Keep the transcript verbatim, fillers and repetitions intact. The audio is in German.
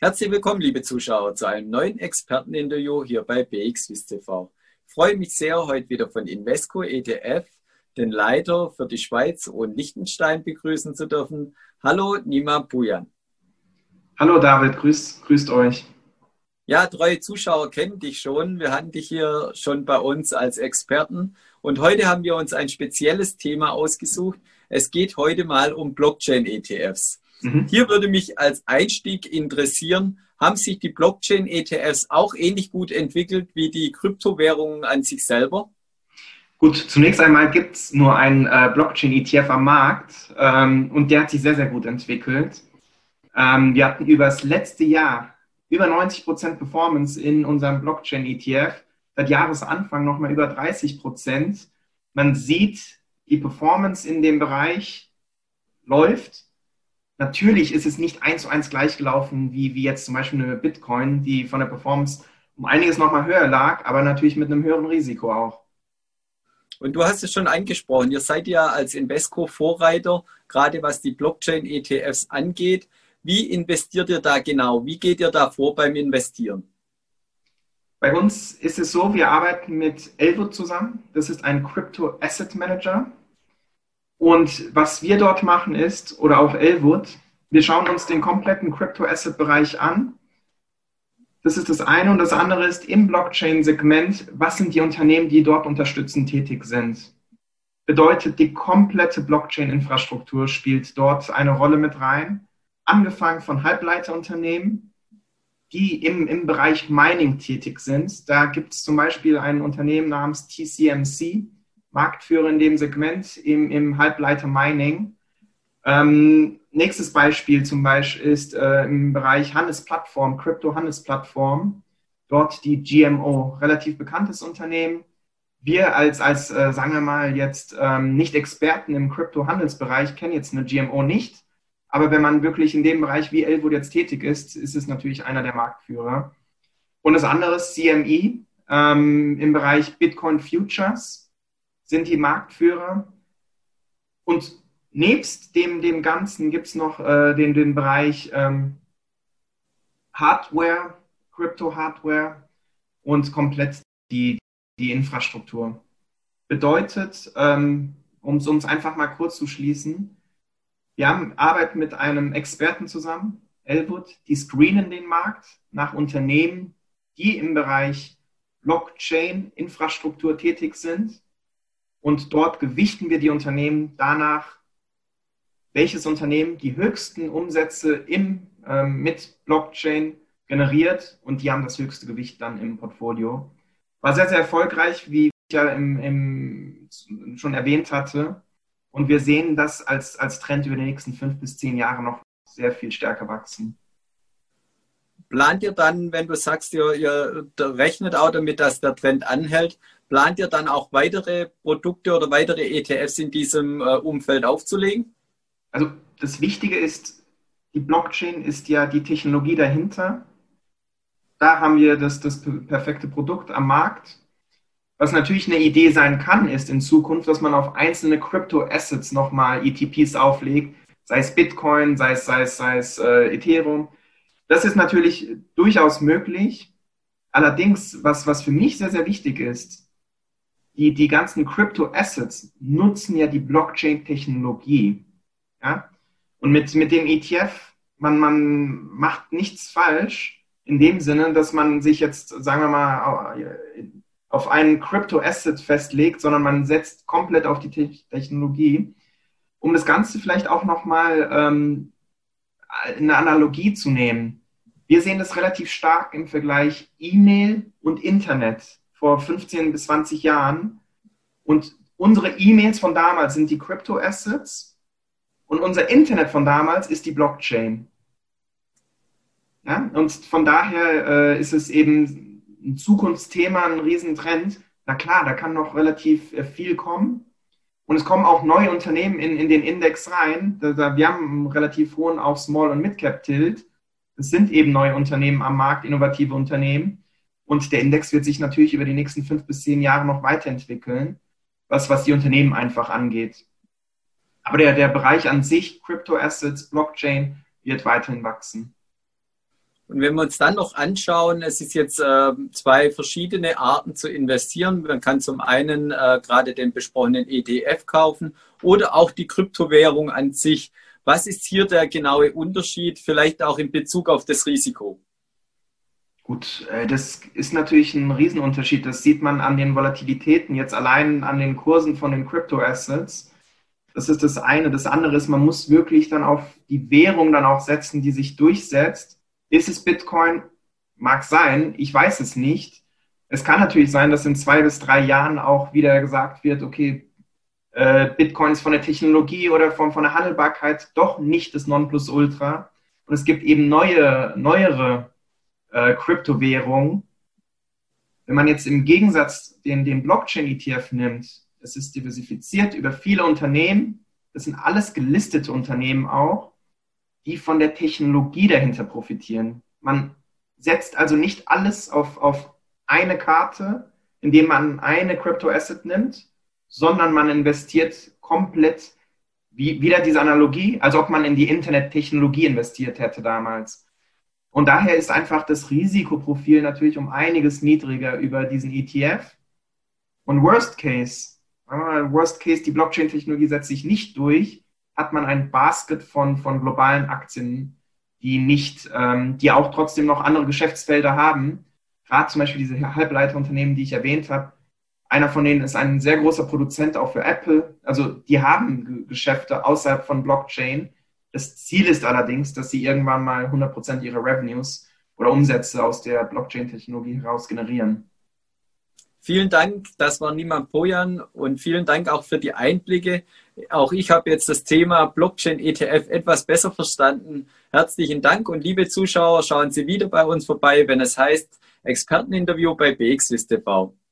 Herzlich willkommen, liebe Zuschauer, zu einem neuen Experteninterview hier bei B X Wiss T V. Ich freue mich sehr, heute wieder von Invesco E T F den Leiter für die Schweiz und Liechtenstein begrüßen zu dürfen. Hallo, Nima Bujan. Hallo David, grüßt, grüßt euch. Ja, treue Zuschauer kennen dich schon. Wir hatten dich hier schon bei uns als Experten. Und heute haben wir uns ein spezielles Thema ausgesucht. Es geht heute mal um Blockchain-E T Fs. Mhm. Hier würde mich als Einstieg interessieren, haben sich die Blockchain-E T Fs auch ähnlich gut entwickelt wie die Kryptowährungen an sich selber? Gut, zunächst einmal gibt es nur einen äh, Blockchain-E T F am Markt ähm, und der hat sich sehr, sehr gut entwickelt. Ähm, wir hatten über das letzte Jahr über neunzig Prozent Performance in unserem Blockchain-E T F, seit Jahresanfang nochmal über dreißig Prozent. Man sieht, die Performance in dem Bereich läuft. Natürlich ist es nicht eins zu eins gleich gelaufen wie, wie jetzt zum Beispiel eine Bitcoin, die von der Performance um einiges nochmal höher lag, aber natürlich mit einem höheren Risiko auch. Und du hast es schon angesprochen, ihr seid ja als Invesco Vorreiter, gerade was die Blockchain-E T Fs angeht. Wie investiert ihr da genau? Wie geht ihr da vor beim Investieren? Bei uns ist es so, wir arbeiten mit Elwood zusammen. Das ist ein Crypto Asset Manager. Und was wir dort machen ist, oder auch Elwood, wir schauen uns den kompletten Crypto Asset Bereich an. Das ist das eine. Und das andere ist im Blockchain-Segment, was sind die Unternehmen, die dort unterstützend tätig sind? Bedeutet, die komplette Blockchain-Infrastruktur spielt dort eine Rolle mit rein. Angefangen von Halbleiterunternehmen, die im, im Bereich Mining tätig sind. Da gibt es zum Beispiel ein Unternehmen namens T C M C, Marktführer in dem Segment im, im Halbleiter-Mining. Ähm, nächstes Beispiel zum Beispiel ist äh, im Bereich Handelsplattform, Krypto-Handelsplattform. Dort die G M O, relativ bekanntes Unternehmen. Wir als, als äh, sagen wir mal jetzt ähm, nicht Experten im Krypto-Handelsbereich kennen jetzt eine G M O nicht. Aber wenn man wirklich in dem Bereich wie Elwood jetzt tätig ist, ist es natürlich einer der Marktführer. Und das andere ist C M E. Ähm, Im Bereich Bitcoin Futures sind die Marktführer. Und nebst dem, dem Ganzen gibt es noch äh, den, den Bereich ähm, Hardware, Crypto-Hardware und komplett die, die Infrastruktur. Bedeutet, ähm, um es einfach mal kurz zu schließen, wir haben, arbeiten mit einem Experten zusammen, Elwood, die screenen den Markt nach Unternehmen, die im Bereich Blockchain-Infrastruktur tätig sind. Und dort gewichten wir die Unternehmen danach, welches Unternehmen die höchsten Umsätze im, ähm, mit Blockchain generiert. Und die haben das höchste Gewicht dann im Portfolio. War sehr, sehr erfolgreich, wie ich ja im, im, schon erwähnt hatte. Und wir sehen das als, als Trend über die nächsten fünf bis zehn Jahre noch sehr viel stärker wachsen. Plant ihr dann, wenn du sagst, ihr, ihr rechnet auch damit, dass der Trend anhält, plant ihr dann auch weitere Produkte oder weitere E T Fs in diesem äh, Umfeld aufzulegen? Also das Wichtige ist, die Blockchain ist ja die Technologie dahinter. Da haben wir das, das perfekte Produkt am Markt. Was natürlich eine Idee sein kann, ist in Zukunft, dass man auf einzelne Crypto-Assets nochmal E T Ps auflegt, sei es Bitcoin, sei es, sei es, sei es äh, Ethereum. Das ist natürlich durchaus möglich. Allerdings, was, was für mich sehr, sehr wichtig ist, die, die ganzen Crypto-Assets nutzen ja die Blockchain-Technologie. Ja? Und mit, mit dem E T F, man, man macht nichts falsch in dem Sinne, dass man sich jetzt, sagen wir mal, auf einen Crypto-Asset festlegt, sondern man setzt komplett auf die Te- Technologie. Um das Ganze vielleicht auch nochmal ähm, eine Analogie zu nehmen. Wir sehen das relativ stark im Vergleich E-Mail und Internet vor fünfzehn bis zwanzig Jahren. Und unsere E-Mails von damals sind die Crypto-Assets und unser Internet von damals ist die Blockchain. Ja? Und von daher äh, ist es eben ein Zukunftsthema, ein Riesentrend. Na klar, da kann noch relativ viel kommen. Und es kommen auch neue Unternehmen in, in den Index rein. Da, da, wir haben einen relativ hohen auch Small- und Mid-Cap-Tilt. Es sind eben neue Unternehmen am Markt, innovative Unternehmen. Und der Index wird sich natürlich über die nächsten fünf bis zehn Jahre noch weiterentwickeln, was, was die Unternehmen einfach angeht. Aber der, der Bereich an sich, Crypto-Assets, Blockchain, wird weiterhin wachsen. Und wenn wir uns dann noch anschauen, es ist jetzt äh, zwei verschiedene Arten zu investieren. Man kann zum einen äh, gerade den besprochenen E T F kaufen oder auch die Kryptowährung an sich. Was ist hier der genaue Unterschied, vielleicht auch in Bezug auf das Risiko? Gut, äh, das ist natürlich ein Riesenunterschied. Das sieht man an den Volatilitäten, jetzt allein an den Kursen von den Crypto-Assets. Das ist das eine. Das andere ist, man muss wirklich dann auf die Währung dann auch setzen, die sich durchsetzt. Ist es Bitcoin? Mag sein, ich weiß es nicht. Es kann natürlich sein, dass in zwei bis drei Jahren auch wieder gesagt wird, okay, äh, Bitcoin ist von der Technologie oder von, von der Handelbarkeit doch nicht das Nonplusultra. Und es gibt eben neue, neuere äh, Kryptowährungen. Wenn man jetzt im Gegensatz den, den Blockchain-E T F nimmt, es ist diversifiziert über viele Unternehmen, das sind alles gelistete Unternehmen auch, die von der Technologie dahinter profitieren. Man setzt also nicht alles auf, auf eine Karte, indem man eine Crypto-Asset nimmt, sondern man investiert komplett, wie, wieder diese Analogie, als ob man in die Internettechnologie investiert hätte damals. Und daher ist einfach das Risikoprofil natürlich um einiges niedriger über diesen E T F. Und Worst Case, Worst Case, die Blockchain-Technologie setzt sich nicht durch, hat man ein Basket von, von globalen Aktien, die nicht, ähm, die auch trotzdem noch andere Geschäftsfelder haben. Gerade zum Beispiel diese Halbleiterunternehmen, die ich erwähnt habe. Einer von denen ist ein sehr großer Produzent auch für Apple. Also die haben G- Geschäfte außerhalb von Blockchain. Das Ziel ist allerdings, dass sie irgendwann mal hundert Prozent ihrer Revenues oder Umsätze aus der Blockchain-Technologie heraus generieren. Vielen Dank, das war Niman Poyan und vielen Dank auch für die Einblicke. Auch ich habe jetzt das Thema Blockchain-E T F etwas besser verstanden. Herzlichen Dank und liebe Zuschauer, schauen Sie wieder bei uns vorbei, wenn es heißt Experteninterview bei B X W I S T V.